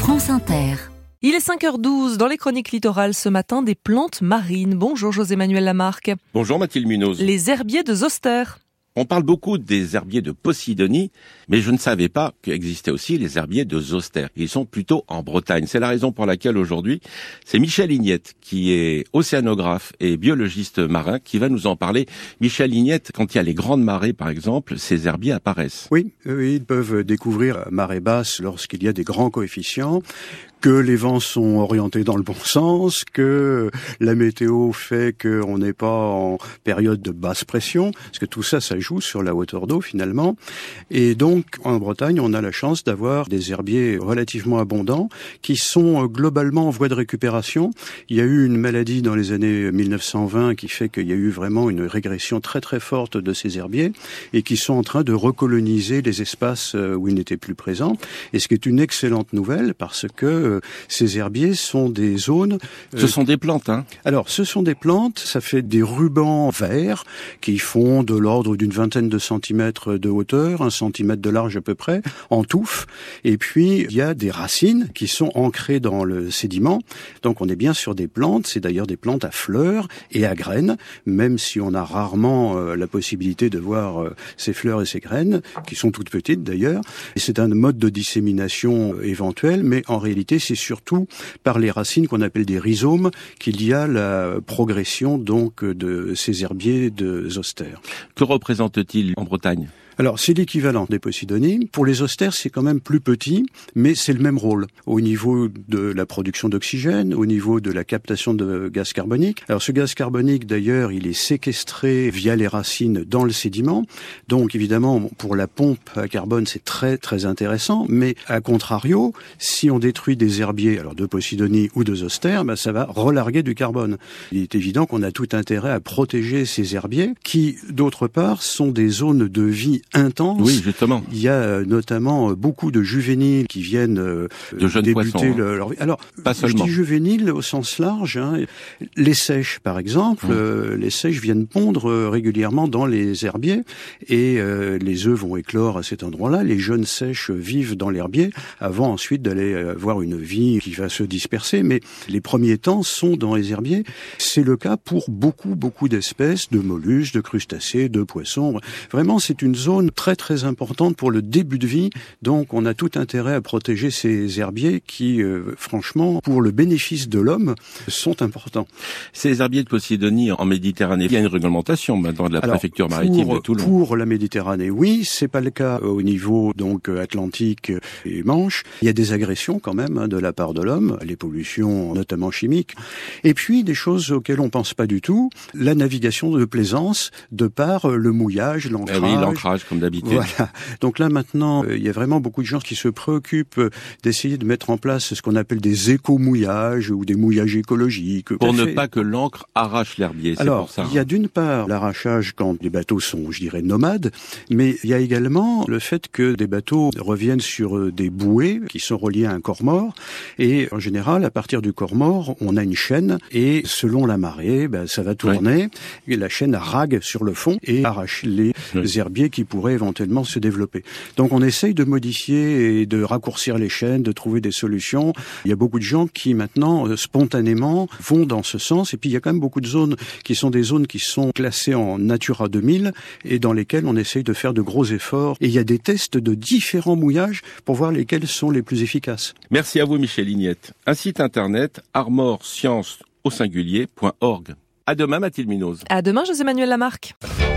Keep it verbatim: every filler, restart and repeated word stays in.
France Inter. Il est cinq heures douze, dans les chroniques littorales ce matin, des plantes marines. Bonjour José-Manuel Lamarque. Bonjour Mathilde Munoz. Les herbiers de Zoster. On parle beaucoup des herbiers de Posidonie, mais je ne savais pas qu'existaient aussi les herbiers de Zoster. Ils sont plutôt en Bretagne. C'est la raison pour laquelle aujourd'hui, c'est Michel Ignette, qui est océanographe et biologiste marin, qui va nous en parler. Michel Ignette, quand il y a les grandes marées, par exemple, ces herbiers apparaissent. Oui, ils peuvent découvrir la marée basse lorsqu'il y a des grands coefficients, que les vents sont orientés dans le bon sens, que la météo fait qu'on n'est pas en période de basse pression, parce que tout ça, ça joue sur la hauteur d'eau finalement. Et donc, en Bretagne, on a la chance d'avoir des herbiers relativement abondants qui sont globalement en voie de récupération. Il y a eu une maladie dans les années mille neuf cent vingt qui fait qu'il y a eu vraiment une régression très très forte de ces herbiers et qui sont en train de recoloniser les espaces où ils n'étaient plus présents. Et ce qui est une excellente nouvelle parce que ces herbiers sont des zones... Ce euh, sont des plantes, hein ? Alors, ce sont des plantes, ça fait des rubans verts qui font de l'ordre d'une vingtaine de centimètres de hauteur, un centimètre de large à peu près, en touffe. Et puis, il y a des racines qui sont ancrées dans le sédiment. Donc, on est bien sur des plantes, c'est d'ailleurs des plantes à fleurs et à graines, même si on a rarement euh, la possibilité de voir euh, ces fleurs et ces graines, qui sont toutes petites d'ailleurs. Et c'est un mode de dissémination euh, éventuel, mais en réalité, c'est surtout par les racines qu'on appelle des rhizomes qu'il y a la progression donc de ces herbiers de Zoster. Que représente-t-il en Bretagne ? Alors, c'est l'équivalent des Posidonies. Pour les zosters, c'est quand même plus petit, mais c'est le même rôle. Au niveau de la production d'oxygène, au niveau de la captation de gaz carbonique. Alors, ce gaz carbonique, d'ailleurs, il est séquestré via les racines dans le sédiment. Donc, évidemment, pour la pompe à carbone, c'est très, très intéressant. Mais, à contrario, si on détruit des herbiers, alors de Posidonie ou de zoster, ben, ça va relarguer du carbone. Il est évident qu'on a tout intérêt à protéger ces herbiers qui, d'autre part, sont des zones de vie intense. Oui, justement. Il y a euh, notamment euh, beaucoup de juvéniles qui viennent euh, de jeunes débuter poissons, le, leur vie. Alors, pas seulement. Je dis juvéniles au sens large. Hein. Les seiches, par exemple, mmh. euh, les seiches viennent pondre euh, régulièrement dans les herbiers et euh, les œufs vont éclore à cet endroit-là. Les jeunes seiches vivent dans l'herbier avant ensuite d'aller avoir une vie qui va se disperser. Mais les premiers temps sont dans les herbiers. C'est le cas pour beaucoup, beaucoup d'espèces de mollusques, de crustacés, de poissons. Vraiment, c'est une zone très très importante pour le début de vie, donc on a tout intérêt à protéger ces herbiers qui, euh, franchement, pour le bénéfice de l'homme, sont importants. Ces herbiers de Posidonie en Méditerranée, il y a une réglementation maintenant de la Alors, préfecture maritime pour, de Toulon. Pour la Méditerranée, oui, c'est pas le cas au niveau donc Atlantique et Manche. Il y a des agressions quand même hein, de la part de l'homme, les pollutions notamment chimiques, et puis des choses auxquelles on pense pas du tout, la navigation de plaisance de par le mouillage, l'ancrage. Eh oui, l'ancrage. Comme d'habitude. Voilà. Donc là maintenant, euh, il y a vraiment beaucoup de gens qui se préoccupent euh, d'essayer de mettre en place ce qu'on appelle des éco-mouillages ou des mouillages écologiques. Pour ne fait. pas que l'encre arrache l'herbier, c'est Alors, pour ça. Il y a d'une part l'arrachage quand les bateaux sont, je dirais, nomades, mais il y a également le fait que des bateaux reviennent sur des bouées qui sont reliées à un corps mort, et en général, à partir du corps mort, on a une chaîne, et selon la marée, ben, ça va tourner, oui. Et la chaîne rague sur le fond et arrache les oui. herbiers qui pourraient éventuellement se développer. Donc on essaye de modifier et de raccourcir les chaînes, de trouver des solutions. Il y a beaucoup de gens qui maintenant, euh, spontanément, vont dans ce sens. Et puis il y a quand même beaucoup de zones qui sont des zones qui sont classées en Natura deux mille et dans lesquelles on essaye de faire de gros efforts. Et il y a des tests de différents mouillages pour voir lesquels sont les plus efficaces. Merci à vous Michel Ignette. Un site internet, armorscience au singulier point org. À demain Mathilde Munoz. À demain José-Manuel Lamarque.